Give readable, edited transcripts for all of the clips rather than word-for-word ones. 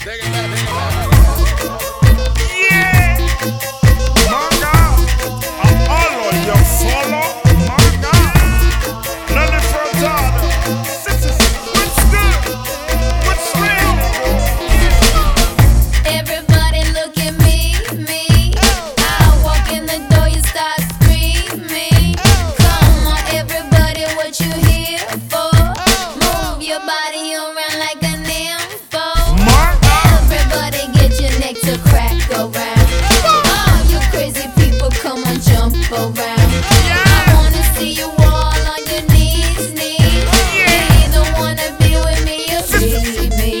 Yeah, my God, I'm all on your follow, my God. Nelly Furtado, sisters, what's good? What's real? Everybody look at me. I walk in the door, you start screaming. Come on, everybody, what you here for? Move your body around like a nympho. Everybody get your neck to crack around. All you crazy people, come on, jump around. I wanna see you all on your knees. You either wanna be with me or leave me.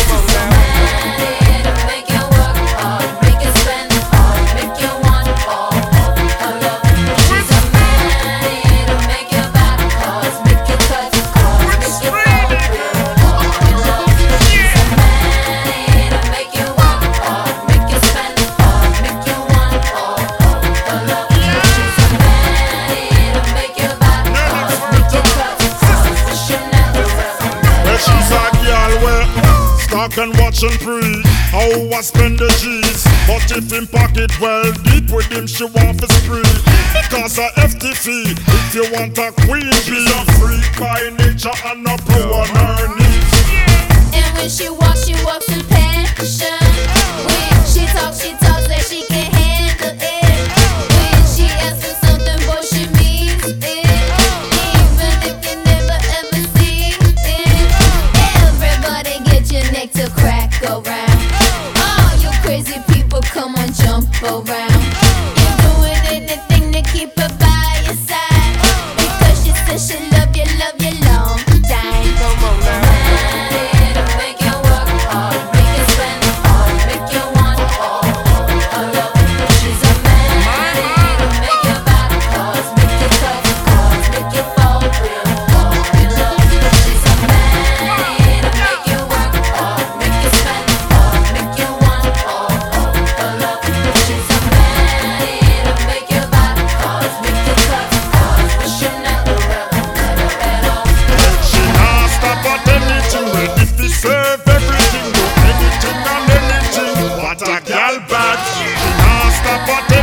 Make it work hard, make it spend hard, make you want all her love. She's a man, it'll make your body cause, make you cut cords, make you fall real hard in love. She's a man, it'll make you work hard, make you spend hard, make you want all her love. She's a man, it'll make your body cause, make you cut cords, she never Well, she's a girl where stock and watch and free. How I spend the G's, but if him pocket well deep with him, she want for spree. Because of FTV, if you want a queen, she's a freak by nature and no pro on her knees. And when she walks in passion. When she talks like she can handle it. When she asks for something, boy, she means it. Even if you never ever see it. Everybody get your neck to crack around. All you crazy people, come on, jump around. You're doing anything to keep her by your side. Because she said she love you long time. Come on now. It'll make you work hard, make you spend hard, make you want all her love. She's a man, it'll make your body cause, make you cut cords, make you fall real hard in love. She's a man, it'll make you work hard, make you spend hard, make you want all her love. She's a man, it'll make your body cause, make you cut cords, but she never ever at all. She not stop at anything, ready to serve everything, do anything and anything. What a gal bad. She not stop at